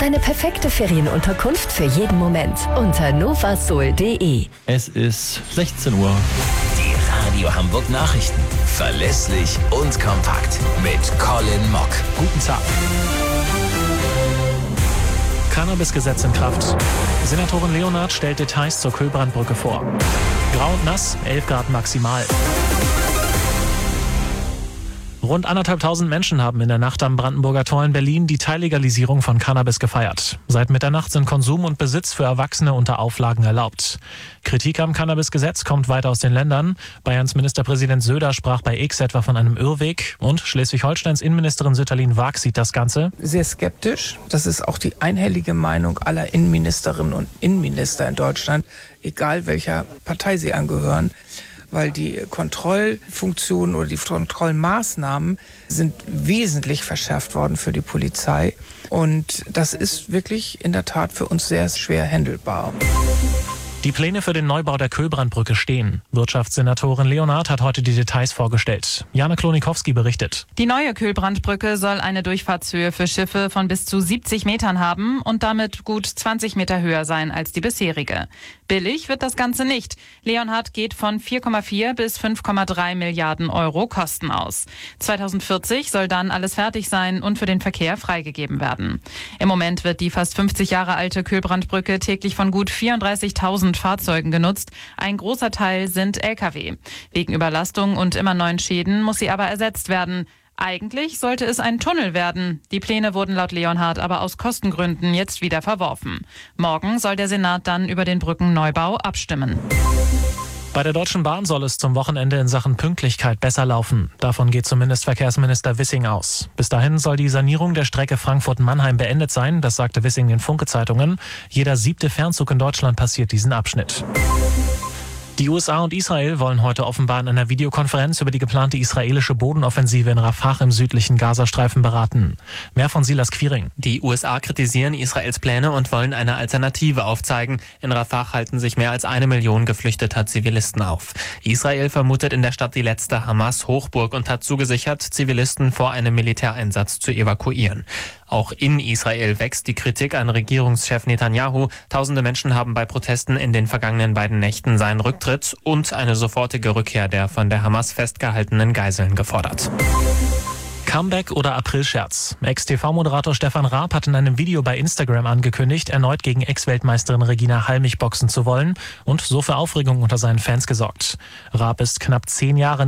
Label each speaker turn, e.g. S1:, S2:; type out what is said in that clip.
S1: Deine perfekte Ferienunterkunft für jeden Moment unter novasol.de.
S2: Es ist 16 Uhr.
S3: Die Radio Hamburg Nachrichten. Verlässlich und kompakt. Mit Colin Mock.
S2: Guten Tag. Cannabis-Gesetz in Kraft. Senatorin Leonhardt stellt Details zur Köhlbrandbrücke vor. Grau und nass, 11 Grad maximal. Rund 1.500 Menschen haben in der Nacht am Brandenburger Tor in Berlin die Teillegalisierung von Cannabis gefeiert. Seit Mitternacht sind Konsum und Besitz für Erwachsene unter Auflagen erlaubt. Kritik am Cannabis-Gesetz kommt weit aus den Ländern. Bayerns Ministerpräsident Söder sprach bei X etwa von einem Irrweg. Und Schleswig-Holsteins Innenministerin Sütterlin Waag sieht das Ganze
S4: sehr skeptisch. Das ist auch die einhellige Meinung aller Innenministerinnen und Innenminister in Deutschland, egal welcher Partei sie angehören. Weil die Kontrollfunktionen oder die Kontrollmaßnahmen sind wesentlich verschärft worden für die Polizei. Und das ist wirklich in der Tat für uns sehr schwer handelbar.
S2: Die Pläne für den Neubau der Köhlbrandbrücke stehen. Wirtschaftssenatorin Leonhardt hat heute die Details vorgestellt. Jana Klonikowski berichtet.
S5: Die neue Köhlbrandbrücke soll eine Durchfahrtshöhe für Schiffe von bis zu 70 Metern haben und damit gut 20 Meter höher sein als die bisherige. Billig wird das Ganze nicht. Leonhardt geht von 4,4 bis 5,3 Milliarden Euro Kosten aus. 2040 soll dann alles fertig sein und für den Verkehr freigegeben werden. Im Moment wird die fast 50 Jahre alte Köhlbrandbrücke täglich von gut 34.000 Fahrzeugen genutzt. Ein großer Teil sind Lkw. Wegen Überlastung und immer neuen Schäden muss sie aber ersetzt werden. Eigentlich sollte es ein Tunnel werden. Die Pläne wurden laut Leonhardt aber aus Kostengründen jetzt wieder verworfen. Morgen soll der Senat dann über den Brückenneubau abstimmen.
S2: Bei der Deutschen Bahn soll es zum Wochenende in Sachen Pünktlichkeit besser laufen. Davon geht zumindest Verkehrsminister Wissing aus. Bis dahin soll die Sanierung der Strecke Frankfurt-Mannheim beendet sein, das sagte Wissing den Funke-Zeitungen. Jeder 7. Fernzug in Deutschland passiert diesen Abschnitt. Die USA und Israel wollen heute offenbar in einer Videokonferenz über die geplante israelische Bodenoffensive in Rafah im südlichen Gazastreifen beraten. Mehr von Silas Quiring.
S6: Die USA kritisieren Israels Pläne und wollen eine Alternative aufzeigen. In Rafah halten sich mehr als 1 Million geflüchteter Zivilisten auf. Israel vermutet in der Stadt die letzte Hamas-Hochburg und hat zugesichert, Zivilisten vor einem Militäreinsatz zu evakuieren. Auch in Israel wächst die Kritik an Regierungschef Netanyahu. Tausende Menschen haben bei Protesten in den vergangenen beiden Nächten seinen Rücktritt und eine sofortige Rückkehr der von der Hamas festgehaltenen Geiseln gefordert.
S2: Comeback oder Aprilscherz? Ex-TV-Moderator Stefan Raab hat in einem Video bei Instagram angekündigt, erneut gegen Ex-Weltmeisterin Regina Halmich boxen zu wollen und so für Aufregung unter seinen Fans gesorgt. Raab ist knapp 10 Jahre